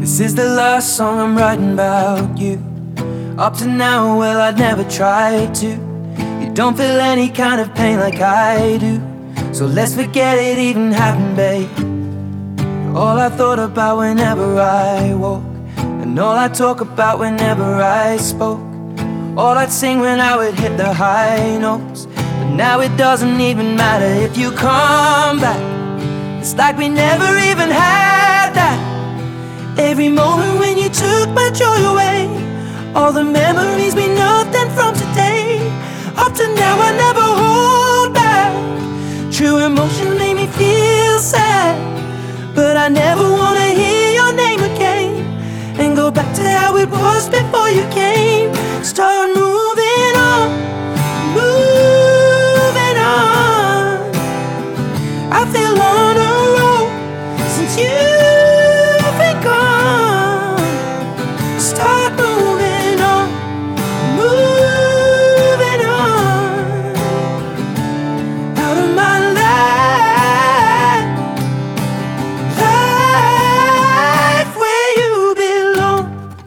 This is the last song I'm writing about you. Up to now, well, I'd never tried to. You don't feel any kind of pain like I do, so let's forget it even happened, babe. All I thought about whenever I woke, and all I talk about whenever I spoke, all I'd sing when I would hit the high notes. But now it doesn't even matter if you come back. It's like we never even had that. Every moment when you took my joy away, all the memories mean nothing from today. Up to now I never hold back. True emotion made me feel sad, but I never wanna hear your name again and go back to how it was before you came. Start moving on, moving on. I feel on a roll since you've been gone. Start moving on, moving on. Out of my life, life where you belong.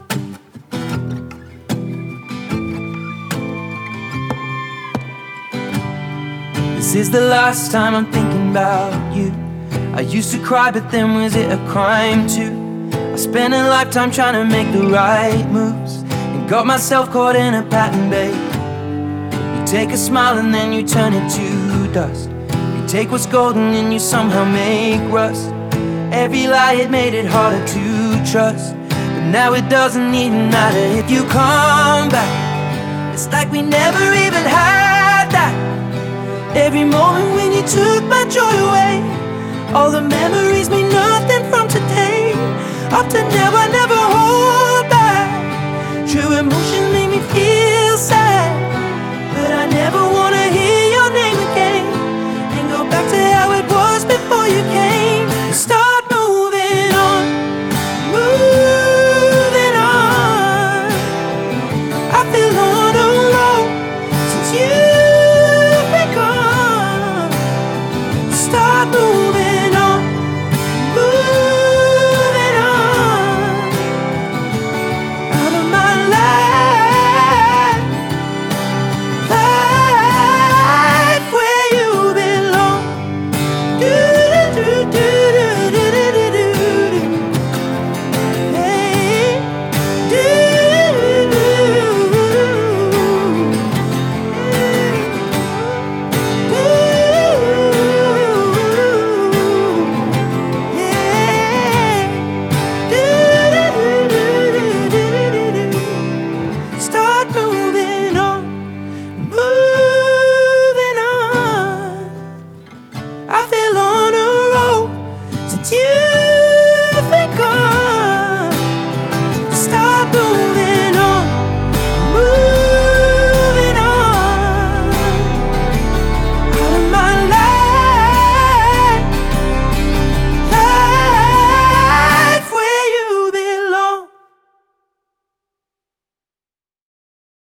This is the last time I'm thinking about you. I used to cry, but then was it a crime too? I spent a lifetime trying to make the right moves and got myself caught in a pattern, babe. You take a smile and then you turn it to dust. You take what's golden and you somehow make rust. Every lie, it made it harder to trust. But now it doesn't even matter if you come back. It's like we never even had that. Every moment when you took my joy away, all the memories mean nothing from today. Up to